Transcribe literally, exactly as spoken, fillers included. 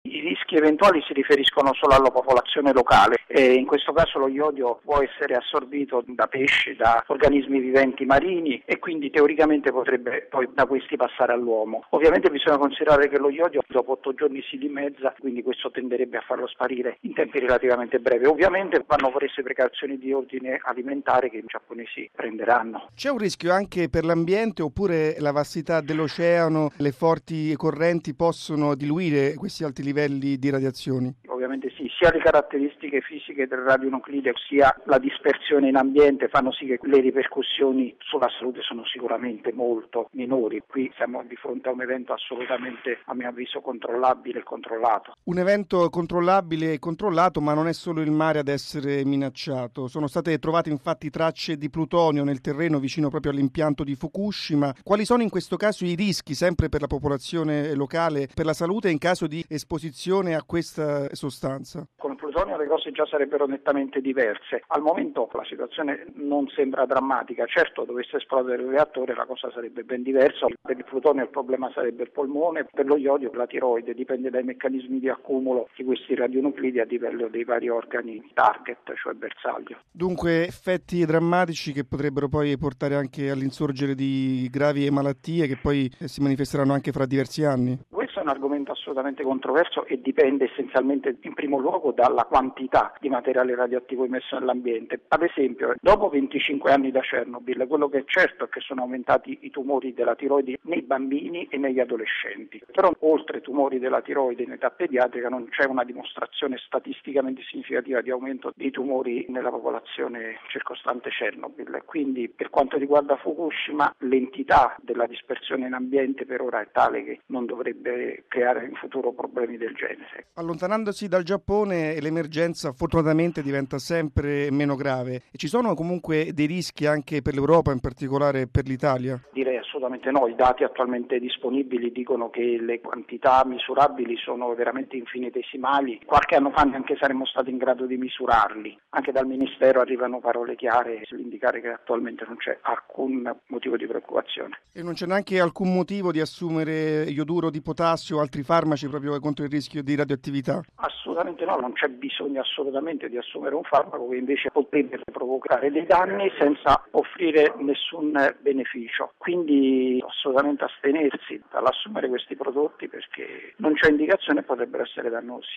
I rischi eventuali si riferiscono solo alla popolazione locale e in questo caso lo iodio può essere assorbito da pesci, da organismi viventi marini e quindi teoricamente potrebbe poi da questi passare all'uomo. Ovviamente bisogna considerare che lo iodio dopo otto giorni si dimezza, quindi questo tenderebbe a farlo sparire in tempi relativamente brevi. Ovviamente vanno prese precauzioni di ordine alimentare che i giapponesi prenderanno. C'è un rischio anche per l'ambiente oppure la vastità dell'oceano, le forti correnti possono diluire questi alti livelli di radiazioni? Ovviamente sì, sia le caratteristiche fisiche del radionuclide sia la dispersione in ambiente fanno sì che le ripercussioni sulla salute sono sicuramente molto minori. Qui siamo di fronte a un evento assolutamente, a mio avviso, controllabile e controllato. Un evento controllabile e controllato, ma non è solo il mare ad essere minacciato. Sono state trovate infatti tracce di plutonio nel terreno vicino proprio all'impianto di Fukushima. Quali sono in questo caso i rischi, sempre per la popolazione locale, per la salute in caso di esposizione a questa sostanza? Con il plutonio le cose già sarebbero nettamente diverse. Al momento la situazione non sembra drammatica. Certo, dovesse esplodere il reattore la cosa sarebbe ben diversa. Per il plutonio il problema sarebbe il polmone, per lo iodio la tiroide, dipende dai meccanismi di accumulo di questi radionuclidi a livello dei vari organi target, cioè bersaglio. Dunque effetti drammatici che potrebbero poi portare anche all'insorgere di gravi malattie che poi si manifesteranno anche fra diversi anni? Questo è un argomento assolutamente controverso e dipende essenzialmente in primo luogo dalla quantità di materiale radioattivo emesso nell'ambiente. Ad esempio, dopo venticinque anni da Chernobyl, quello che è certo è che sono aumentati i tumori della tiroide nei bambini e negli adolescenti. Però oltre tumori della tiroide in età pediatrica non c'è una dimostrazione statisticamente significativa di aumento di tumori nella popolazione circostante Chernobyl. Quindi per quanto riguarda Fukushima, l'entità della dispersione in ambiente per ora è tale che non dovrebbe creare in futuro problemi del genere. Allontanandosi dal Giappone l'emergenza fortunatamente diventa sempre meno grave e ci sono comunque dei rischi anche per l'Europa, in particolare per l'Italia? Direi assolutamente no, i dati attualmente disponibili dicono che le quantità misurabili sono veramente infinitesimali, qualche anno fa neanche saremmo stati in grado di misurarli, anche dal Ministero arrivano parole chiare sull'indicare che attualmente non c'è alcun motivo di preoccupazione. E non c'è neanche alcun motivo di assumere ioduro di potassio o altri farmaci proprio contro il rischio di radioattività? Assolutamente no, non c'è bisogno assolutamente di assumere un farmaco che invece potrebbe provocare dei danni senza offrire nessun beneficio. Quindi assolutamente astenersi dall'assumere questi prodotti perché non c'è indicazione e potrebbero essere dannosi.